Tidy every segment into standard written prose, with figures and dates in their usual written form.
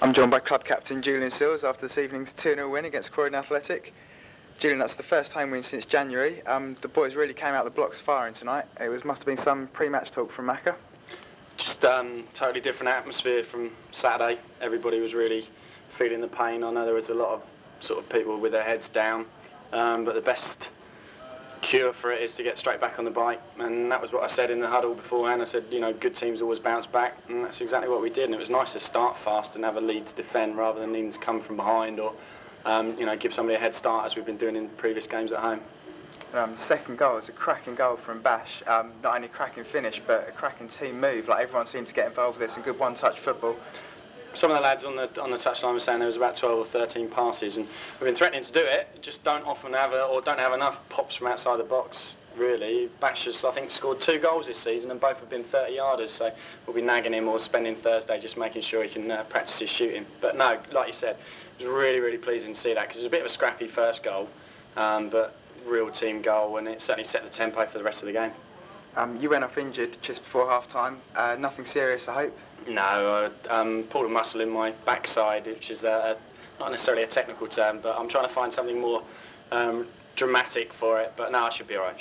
I'm joined by club captain Julian Sills after this evening's 2-0 win against Croydon Athletic. Julian, that's the first home win since January. The boys really came out the blocks firing tonight. Must have been some pre-match talk from Macca. Just totally different atmosphere from Saturday. Everybody was really feeling the pain. I know there was a lot of sort of people with their heads down, but the best cure for it is to get straight back on the bike, and that was what I said in the huddle beforehand. I said, good teams always bounce back, and that's exactly what we did. And it was nice to start fast and have a lead to defend rather than needing to come from behind or give somebody a head start as we've been doing in previous games at home. Second goal was a cracking goal from Bash. Not only a cracking finish, but a cracking team move. Like, everyone seemed to get involved with this, and good one-touch football. Some of the lads on the touchline were saying there was about 12 or 13 passes, and we've been threatening to do it. Just don't often have don't have enough pops from outside the box. Really, Bash has, I think, scored 2 goals this season, and both have been 30-yarders. So we'll be nagging him or spending Thursday just making sure he can practice his shooting. But no, like you said, it was really, really pleasing to see that, because it was a bit of a scrappy first goal, but real team goal, and it certainly set the tempo for the rest of the game. You went off injured just before half-time. Nothing serious, I hope? No, I pulled a muscle in my backside, which is not necessarily a technical term, but I'm trying to find something more dramatic for it. But no, I should be alright.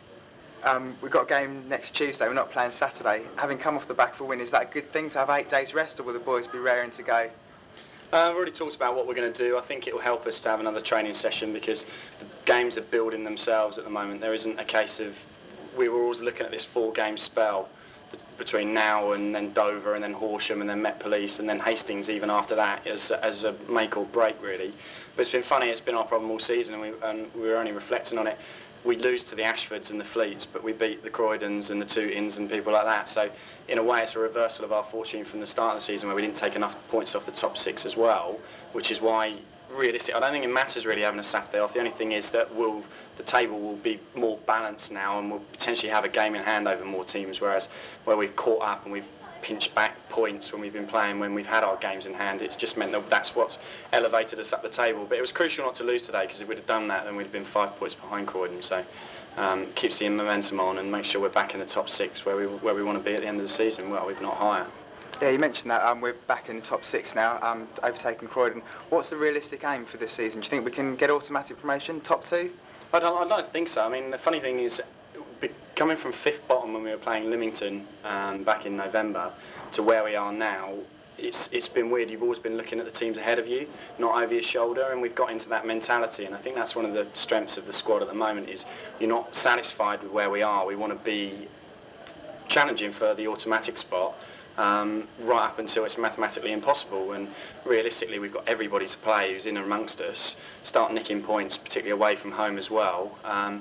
We've got a game next Tuesday. We're not playing Saturday. Having come off the back of a win, is that a good thing to have 8 days rest, or will the boys be raring to go? We've already talked about what we're going to do. I think it will help us to have another training session, because the games are building themselves at the moment. There isn't a case of, we were always looking at this 4-game spell between now and then Dover and then Horsham and then Met Police and then Hastings even after that as a make or break, really. But it's been funny, it's been our problem all season, and we were only reflecting on it. We lose to the Ashfords and the Fleets, but we beat the Croydons and the Tootings and people like that. So in a way it's a reversal of our fortune from the start of the season, where we didn't take enough points off the top 6 as well, which is why realistically I don't think it matters really having a Saturday off. The only thing is that the table will be more balanced now, and we'll potentially have a game in hand over more teams, whereas where we've caught up and we've pinched back points when we've been playing, when we've had our games in hand, it's just meant that that's what's elevated us up the table. But it was crucial not to lose today, because if we'd have done that, then we'd have been 5 points behind Croydon. So keeps the momentum on and make sure we're back in the top 6 where we want to be at the end of the season. Well, we've not higher. Yeah, you mentioned that we're back in the top 6 now, overtaking Croydon. What's the realistic aim for this season? Do you think we can get automatic promotion, top 2? I don't think so. I mean, the funny thing is, coming from 5th bottom when we were playing Lymington back in November to where we are now, it's been weird. You've always been looking at the teams ahead of you, not over your shoulder, and we've got into that mentality. And I think that's one of the strengths of the squad at the moment, is you're not satisfied with where we are. We want to be challenging for the automatic spot, right up until it's mathematically impossible. And realistically, we've got everybody to play who's in amongst us, start nicking points, particularly away from home as well.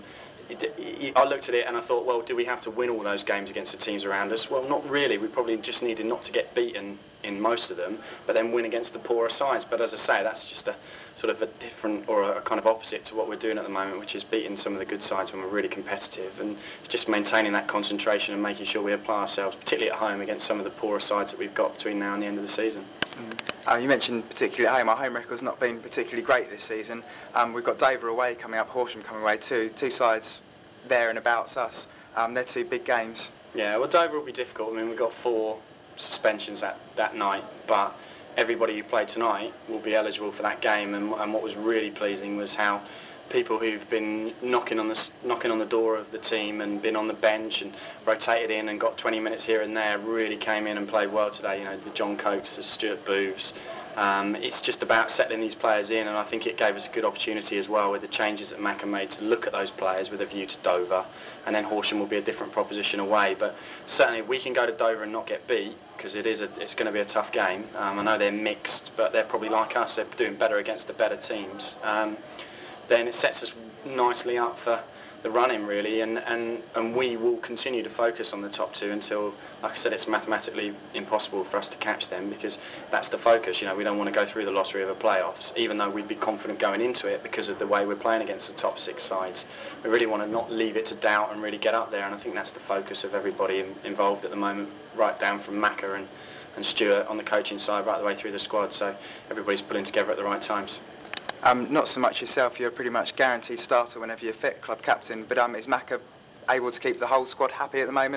I looked at it and I thought, well, do we have to win all those games against the teams around us? Well, not really. We probably just needed not to get beaten in most of them, but then win against the poorer sides. But as I say, that's just a sort of a different, or a kind of opposite to what we're doing at the moment, which is beating some of the good sides when we're really competitive. And it's just maintaining that concentration and making sure we apply ourselves, particularly at home, against some of the poorer sides that we've got between now and the end of the season. You mentioned particularly at home. Our home record's not been particularly great this season. We've got Dover away coming up, Horsham coming away too. 2 sides there and about us. They're 2 big games. Yeah, well, Dover will be difficult. I mean, we've got 4 suspensions that night, but everybody who played tonight will be eligible for that game. And what was really pleasing was how people who've been knocking on the door of the team and been on the bench and rotated in and got 20 minutes here and there really came in and played well today. The John Cokes, the Stuart Booths. It's just about settling these players in, and I think it gave us a good opportunity as well with the changes that Macca made to look at those players with a view to Dover, and then Horsham will be a different proposition away. But certainly we can go to Dover and not get beat, because it's going to be a tough game. I know they're mixed, but they're probably like us, they're doing better against the better teams. Then it sets us nicely up for the run-in, really, and we will continue to focus on the top 2 until, like I said, it's mathematically impossible for us to catch them, because that's the focus. We don't want to go through the lottery of a playoffs, even though we'd be confident going into it because of the way we're playing against the top 6 sides. We really want to not leave it to doubt and really get up there, and I think that's the focus of everybody involved at the moment, right down from Macca and Stuart on the coaching side, right the way through the squad. So everybody's pulling together at the right times. Not so much yourself, you're a pretty much guaranteed starter whenever you're fit, club captain, but is Macca able to keep the whole squad happy at the moment?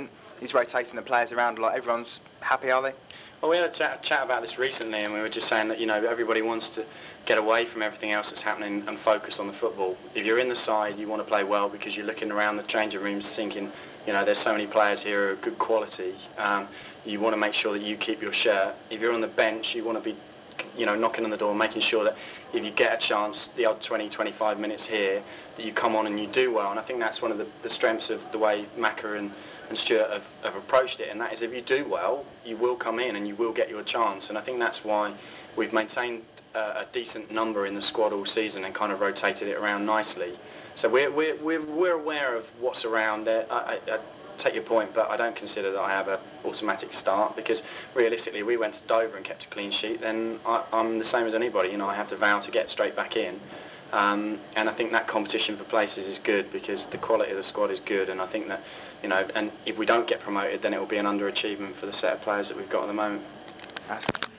he's rotating the players around a lot. Everyone's happy, are they? Well, we had a chat about this recently, and we were just saying that, you know, everybody wants to get away from everything else that's happening and focus on the football. If you're in the side, you want to play well because you're looking around the changing rooms thinking, you know, there's so many players here who are good quality. You want to make sure that you keep your shirt. If you're on the bench, you want to be, you know, knocking on the door, making sure that if you get a chance, the odd 20, 25 minutes here, that you come on and you do well. And I think that's one of the strengths of the way Macca and Stuart have approached it, and that is if you do well, you will come in and you will get your chance. And I think that's why we've maintained a decent number in the squad all season and kind of rotated it around nicely. So we're aware of what's around there. I take your point, but I don't consider that I have an automatic start, because realistically, if we went to Dover and kept a clean sheet, then I'm the same as anybody. You know, I have to vow to get straight back in. And I think that competition for places is good because the quality of the squad is good, and I think that, you know, and if we don't get promoted, then it will be an underachievement for the set of players that we've got at the moment.